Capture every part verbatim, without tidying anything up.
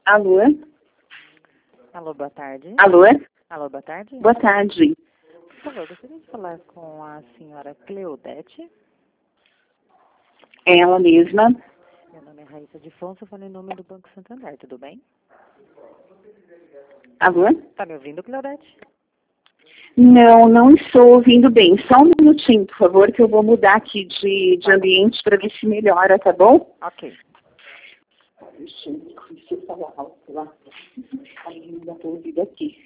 Alô? Alô, boa tarde. Alô? Alô, boa tarde. Boa tarde. Por favor, gostaria de falar com a senhora Cleodete. É ela mesma. Meu nome é Raíssa de Fonso, eu falo em nome do Banco Santander, tudo bem? Alô? Tá me ouvindo, Cleodete? Não, não estou ouvindo bem. Só um minutinho, por favor, que eu vou mudar aqui de, de ambiente para ver se melhora, tá bom? Ok. Deixa eu falar alto lá. Aí não dá para ouvir daqui.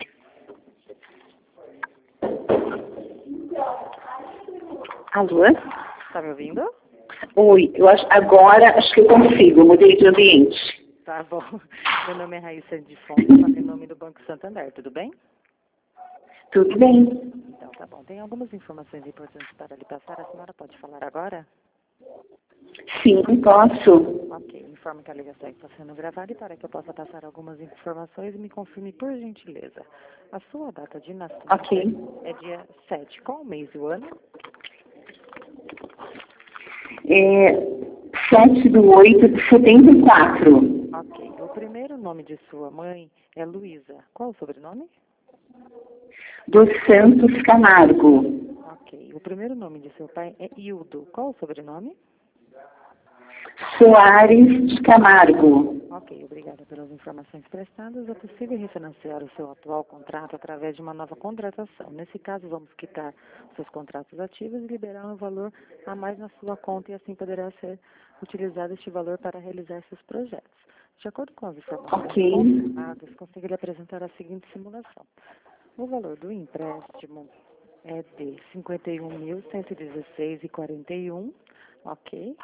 Alô? Tá me ouvindo? Oi, eu acho, agora acho que eu consigo, eu mudei de ambiente. Tá bom. Meu nome é Raíssa de Fonso, eu falo em nome do Banco Santander, tudo bem? Tudo bem? Então, tá bom. Tem algumas informações importantes para lhe passar. A senhora pode falar agora? Sim, posso. Ok. Informe que a ligação está sendo gravada e para que eu possa passar algumas informações, me confirme por gentileza. A sua data de nascimento Ok. é dia sete. Qual o mês e o ano? É sete do oito de setenta e quatro. Ok. O primeiro nome de sua mãe é Luísa. Qual o sobrenome? Dos Santos Camargo. Ok. O primeiro nome de seu pai é Hildo. Qual o sobrenome? Soares de Camargo. Ok, obrigada pelas informações prestadas. É possível refinanciar o seu atual contrato através de uma nova contratação. Nesse caso, vamos quitar seus contratos ativos e liberar um valor a mais na sua conta e assim poderá ser utilizado este valor para realizar seus projetos. De acordo com as informações Ok. confirmadas, consigo lhe apresentar a seguinte simulação. O valor do empréstimo é de cinquenta e um mil cento e dezesseis reais e quarenta e um centavos, ok?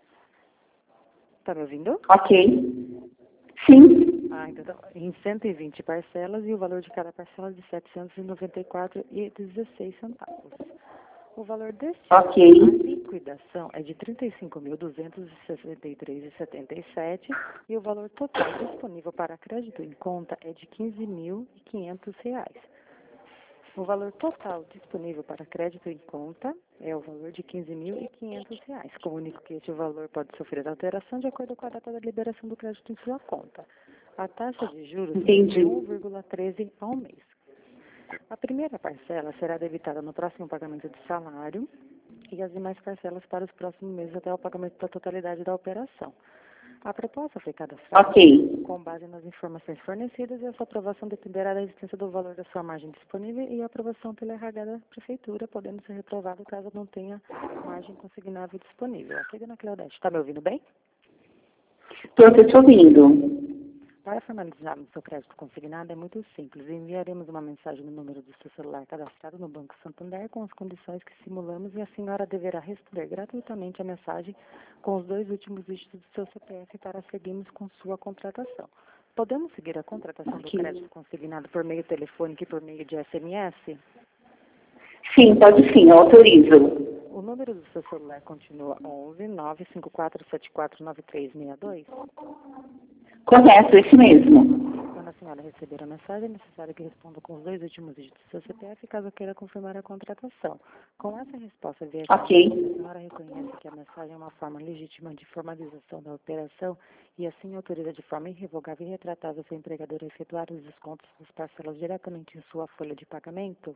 Está me ouvindo? Ok. Sim. Ah, então, tá bom. Em cento e vinte parcelas e o valor de cada parcela é de setecentos e noventa e quatro reais e dezesseis centavos. O valor deste Ok. a liquidação é de trinta e cinco mil duzentos e sessenta e três reais e setenta e sete centavos e o valor total disponível para crédito em conta é de quinze mil e quinhentos reais. O valor total disponível para crédito em conta é o valor de quinze mil e quinhentos reais. Comunico que este valor pode sofrer alteração de acordo com a data da liberação do crédito em sua conta. A taxa de juros é Entendi. de um vírgula treze ao mês. A primeira parcela será debitada no próximo pagamento de salário e as demais parcelas para os próximos meses até o pagamento da totalidade da operação. A proposta foi cadastrada Ok. com base nas informações fornecidas e a sua aprovação dependerá da existência do valor da sua margem disponível e a aprovação pela R H da Prefeitura, podendo ser reprovado caso não tenha margem consignável disponível. Ok, dona Cleodete? Está me ouvindo bem? Estou te ouvindo. Para formalizarmos seu crédito consignado é muito simples. Enviaremos uma mensagem no número do seu celular cadastrado no Banco Santander com as condições que simulamos e a senhora deverá responder gratuitamente a mensagem com os dois últimos dígitos do seu C P F para seguirmos com sua contratação. Podemos seguir a contratação do Ok. crédito consignado por meio telefônico e por meio de S M S? Sim, pode sim, eu autorizo. O número do seu celular continua onze nove cinco quatro sete quatro nove três seis dois? Correto, esse mesmo. Quando a senhora receber a mensagem, é necessário que responda com os dois últimos dígitos do seu C P F, caso queira confirmar a contratação. Com essa resposta via S M S, Ok. a senhora reconhece que a mensagem é uma forma legítima de formalização da operação e assim autoriza de forma irrevogável e retratável seu empregador a efetuar os descontos das parcelas diretamente em sua folha de pagamento?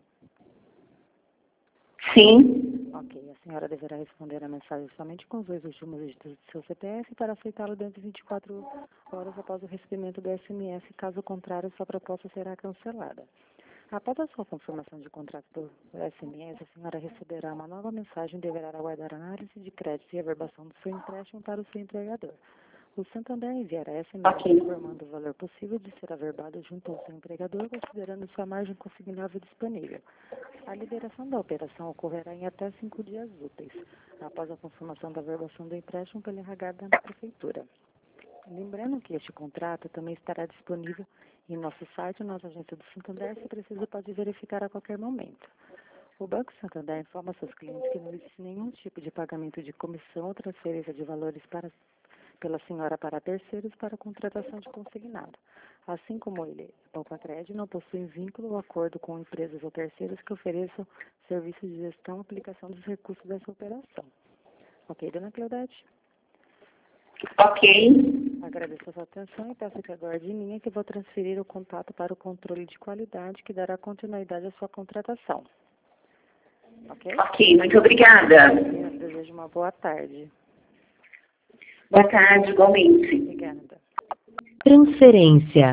Sim. Ok, a senhora deverá responder a mensagem somente com os dois últimos dígitos do seu C P F para aceitá-lo dentro de vinte e quatro horas após o recebimento do S M S. Caso contrário, sua proposta será cancelada. Após a sua confirmação de contrato do S M S, a senhora receberá uma nova mensagem e deverá aguardar a análise de crédito e averbação do seu empréstimo para o seu empregador. O Santander enviará S M S Ok. informando o valor possível de ser averbado junto ao seu empregador, considerando sua margem consignável disponível. A liberação da operação ocorrerá em até cinco dias úteis, após a confirmação da averbação do empréstimo pela R H da Prefeitura. Lembrando que este contrato também estará disponível em nosso site ou na agência do Santander, se preciso pode verificar a qualquer momento. O Banco Santander informa seus clientes que não existe nenhum tipo de pagamento de comissão ou transferência de valores para, pela senhora para terceiros para a contratação de consignado. Assim como ele, o Poupa-Crédito não possui vínculo ou acordo com empresas ou terceiros que ofereçam serviços de gestão e aplicação dos recursos dessa operação. Ok, dona Cleodete? Ok. Agradeço a sua atenção e peço que aguarde em linha que vou transferir o contato para o controle de qualidade que dará continuidade à sua contratação. Ok? Ok, muito obrigada. Eu desejo uma boa tarde. Boa tarde, igualmente. Obrigada. Transferência.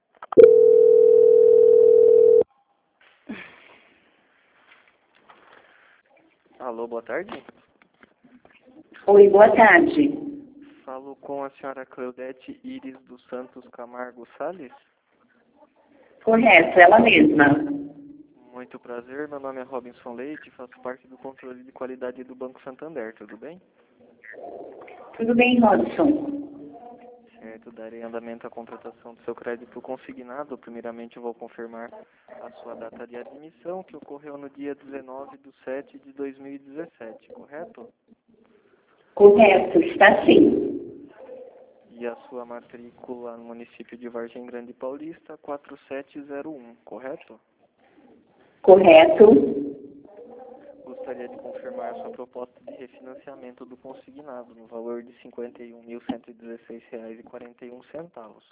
Alô, boa tarde. Oi, boa tarde. Falo com a senhora Claudete Iris dos Santos Camargo Salles. Correto, ela mesma. Muito prazer, meu nome é Robinson Leite, faço parte do controle de qualidade do Banco Santander, tudo bem? Tudo bem, Robson? Certo, darei andamento à contratação do seu crédito consignado. Primeiramente eu vou confirmar a sua data de admissão, que ocorreu no dia dezenove de sete de dois mil e dezessete, correto? Correto, está sim. E a sua matrícula no município de Vargem Grande Paulista, quatro sete zero um, correto? Correto. Gostaria de confirmar a sua proposta de refinanciamento do consignado no valor de cinquenta e um mil cento e dezesseis reais e quarenta e um centavos.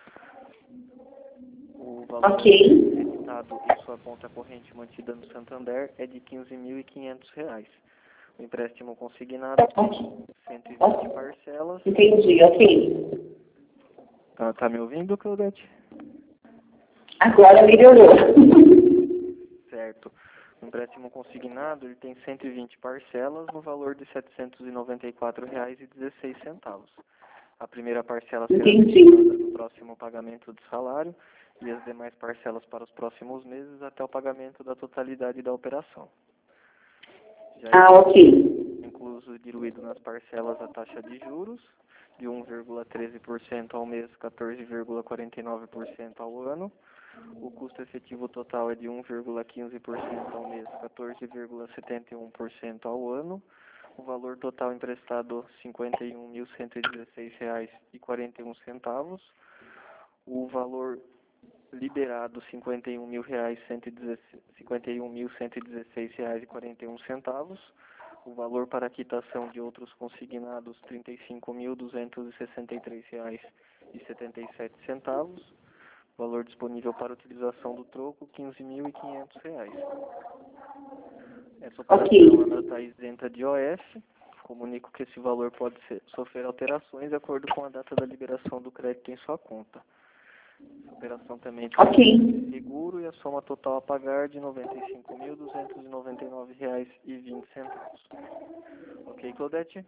O valor Ok. debitado em sua conta corrente mantida no Santander é de quinze mil e quinhentos reais. O empréstimo consignado tem cento e vinte parcelas. Entendi, ok. Tá, tá me ouvindo, Claudete? Agora melhorou. Certo. O empréstimo consignado ele tem cento e vinte parcelas no valor de setecentos e noventa e quatro reais e dezesseis centavos. A primeira parcela será Entendi. destinada no próximo pagamento do salário e as demais parcelas para os próximos meses até o pagamento da totalidade da operação. Já Ah, ok. incluso diluído nas parcelas a taxa de juros de um vírgula treze por cento ao mês, quatorze vírgula quarenta e nove por cento ao ano. O custo efetivo total é de um vírgula quinze por cento ao mês, quatorze vírgula setenta e um por cento ao ano. O valor total emprestado cinquenta e um mil cento e dezesseis reais e quarenta e um centavos. O valor liberado cinquenta e um mil reais cinquenta e um mil cento e dezesseis reais e quarenta e um centavos. O valor para quitação de outros consignados trinta e cinco mil duzentos e sessenta e três reais e setenta e sete centavos. Valor disponível para utilização do troco quinze mil e quinhentos reais. Essa operação Ok. está isenta de O F. Comunico que esse valor pode ser, sofrer alterações de acordo com a data da liberação do crédito em sua conta. Essa operação também tem Ok. seguro e a soma total a pagar de noventa e cinco mil duzentos e noventa e nove reais e vinte centavos. Ok, Claudete?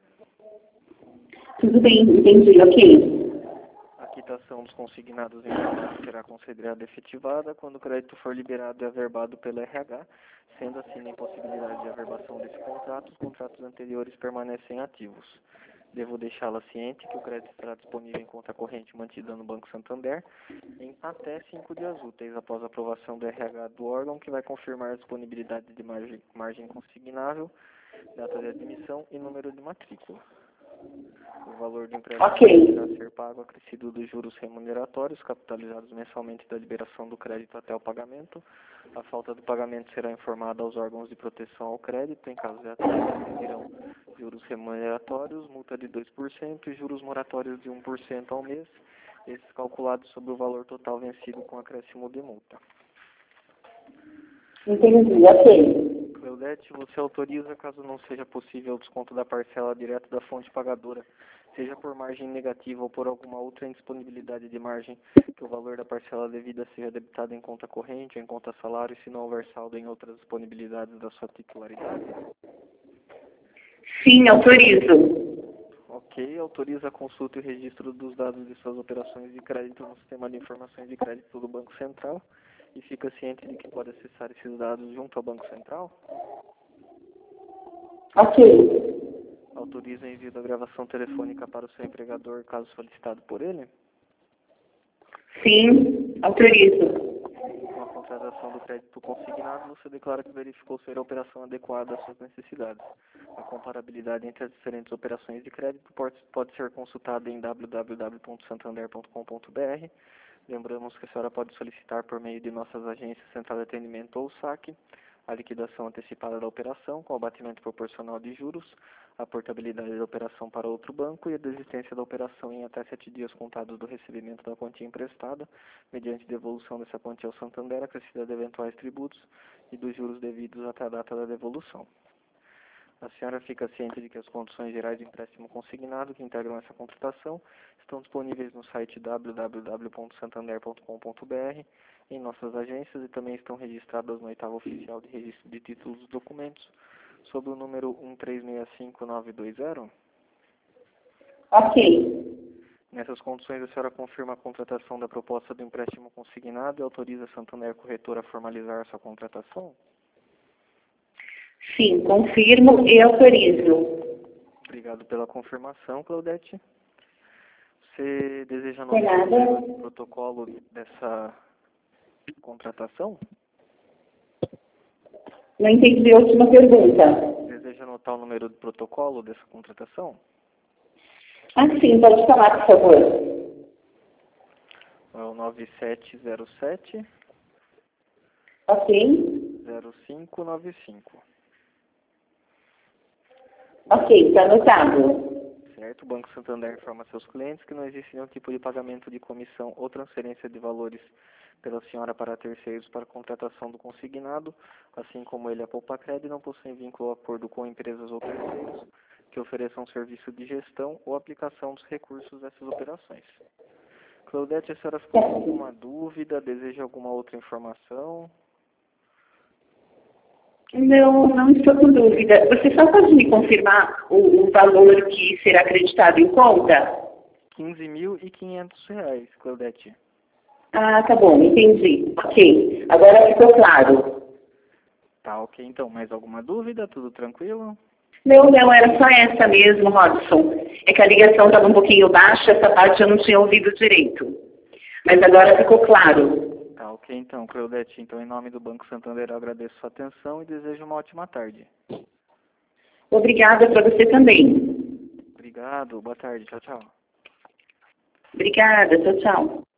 Tudo bem, entendi, ok. A quitação dos consignados informados será considerada efetivada quando o crédito for liberado e averbado pelo R H, sendo assim na impossibilidade de averbação desse contrato, os contratos anteriores permanecem ativos. Devo deixá-la ciente que o crédito estará disponível em conta corrente mantida no Banco Santander em até cinco dias úteis após a aprovação do R H do órgão, que vai confirmar a disponibilidade de margem, margem consignável, data de admissão e número de matrícula. O valor do empréstimo Ok. irá ser pago acrescido dos juros remuneratórios capitalizados mensalmente da liberação do crédito até o pagamento. A falta do pagamento será informada aos órgãos de proteção ao crédito. Em caso de atraso, existirão juros remuneratórios, multa de dois por cento e juros moratórios de um por cento ao mês, esses calculados sobre o valor total vencido com acréscimo de multa. Entendi, ok. Claudete, você autoriza, caso não seja possível o desconto da parcela direto da fonte pagadora, seja por margem negativa ou por alguma outra indisponibilidade de margem, que o valor da parcela devida seja debitado em conta corrente ou em conta salário, se não houver saldo em outras disponibilidades da sua titularidade? Sim, autorizo. Ok, autoriza a consulta e o registro dos dados de suas operações de crédito no sistema de informações de crédito do Banco Central e fica ciente de que pode acessar esses dados junto ao Banco Central? Ok. Autoriza o envio da gravação telefônica para o seu empregador, caso solicitado por ele? Sim, autorizo. Com a contratação do crédito consignado, você declara que verificou ser a operação adequada às suas necessidades. A comparabilidade entre as diferentes operações de crédito pode, pode ser consultada em w w w ponto santander ponto com ponto b r. Lembramos que a senhora pode solicitar por meio de nossas agências Central de Atendimento ou saque a liquidação antecipada da operação com abatimento proporcional de juros, a portabilidade da operação para outro banco e a desistência da operação em até sete dias contados do recebimento da quantia emprestada, mediante devolução dessa quantia ao Santander, acrescida de eventuais tributos e dos juros devidos até a data da devolução. A senhora fica ciente de que as condições gerais de empréstimo consignado que integram essa contratação estão disponíveis no site w w w ponto santander ponto com ponto b r, em nossas agências, e também estão registradas no oitavo oficial de registro de títulos dos documentos, sob o número um três seis cinco nove dois zero? Ok. Nessas condições, a senhora confirma a contratação da proposta do empréstimo consignado e autoriza a Santander Corretora a formalizar a sua contratação? Sim, confirmo e autorizo. Obrigado pela confirmação, Claudete. Você deseja De anotar nada. o protocolo dessa contratação? Não entendi a última pergunta. Deseja anotar o número do protocolo dessa contratação? Ah, sim, pode falar, por favor. É o nove sete zero sete Ok. zero cinco nove cinco. Ok, está anotado. Certo? O Banco Santander informa seus clientes que não existe nenhum tipo de pagamento de comissão ou transferência de valores pela senhora para terceiros para contratação do consignado, assim como ele, a Poupacred, não possuem vínculo ou acordo com empresas ou terceiros que ofereçam serviço de gestão ou aplicação dos recursos dessas operações. Claudete, a senhora ficou com alguma dúvida? Deseja alguma outra informação? Não, não estou com dúvida. Você só pode me confirmar o, o valor que será acreditado em conta? quinze mil e quinhentos reais, Claudete. Ah, tá bom, entendi. Ok, agora ficou claro. Tá, ok. Então, mais alguma dúvida? Tudo tranquilo? Não, não, era só essa mesmo, Robson. É que a ligação estava um pouquinho baixa, essa parte eu não tinha ouvido direito. Mas agora ficou claro. Tá, ok. Então, Claudete, então, em nome do Banco Santander, eu agradeço sua atenção e desejo uma ótima tarde. Obrigada para você também. Obrigado. Boa tarde. Tchau, tchau. Obrigada, tchau, tchau.